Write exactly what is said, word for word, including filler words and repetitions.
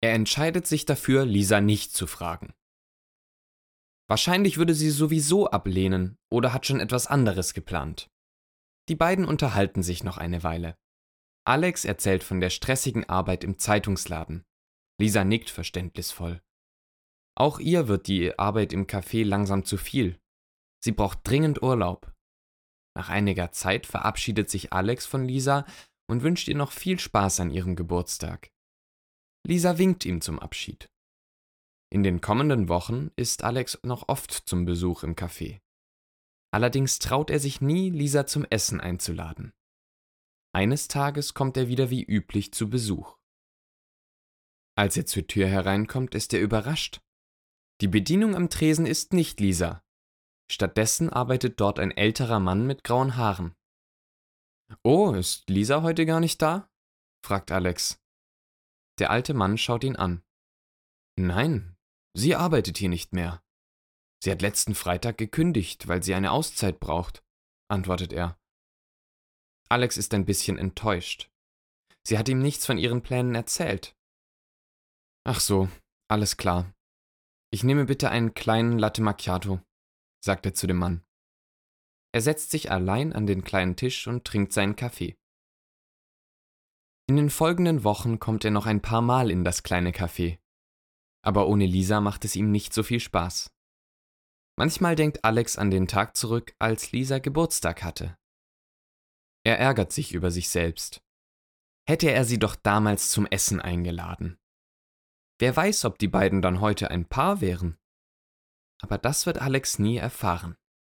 Er entscheidet sich dafür, Lisa nicht zu fragen. Wahrscheinlich würde sie sowieso ablehnen oder hat schon etwas anderes geplant. Die beiden unterhalten sich noch eine Weile. Alex erzählt von der stressigen Arbeit im Zeitungsladen. Lisa nickt verständnisvoll. Auch ihr wird die Arbeit im Café langsam zu viel. Sie braucht dringend Urlaub. Nach einiger Zeit verabschiedet sich Alex von Lisa und wünscht ihr noch viel Spaß an ihrem Geburtstag. Lisa winkt ihm zum Abschied. In den kommenden Wochen ist Alex noch oft zum Besuch im Café. Allerdings traut er sich nie, Lisa zum Essen einzuladen. Eines Tages kommt er wieder wie üblich zu Besuch. Als er zur Tür hereinkommt, ist er überrascht. Die Bedienung am Tresen ist nicht Lisa. Stattdessen arbeitet dort ein älterer Mann mit grauen Haaren. »Oh, ist Lisa heute gar nicht da?« fragt Alex. Der alte Mann schaut ihn an. »Nein, sie arbeitet hier nicht mehr. Sie hat letzten Freitag gekündigt, weil sie eine Auszeit braucht«, antwortet er. Alex ist ein bisschen enttäuscht. Sie hat ihm nichts von ihren Plänen erzählt. »Ach so, alles klar. Ich nehme bitte einen kleinen Latte Macchiato«, sagt er zu dem Mann. Er setzt sich allein an den kleinen Tisch und trinkt seinen Kaffee. In den folgenden Wochen kommt er noch ein paar Mal in das kleine Café. Aber ohne Lisa macht es ihm nicht so viel Spaß. Manchmal denkt Alex an den Tag zurück, als Lisa Geburtstag hatte. Er ärgert sich über sich selbst. Hätte er sie doch damals zum Essen eingeladen. Wer weiß, ob die beiden dann heute ein Paar wären. Aber das wird Alex nie erfahren.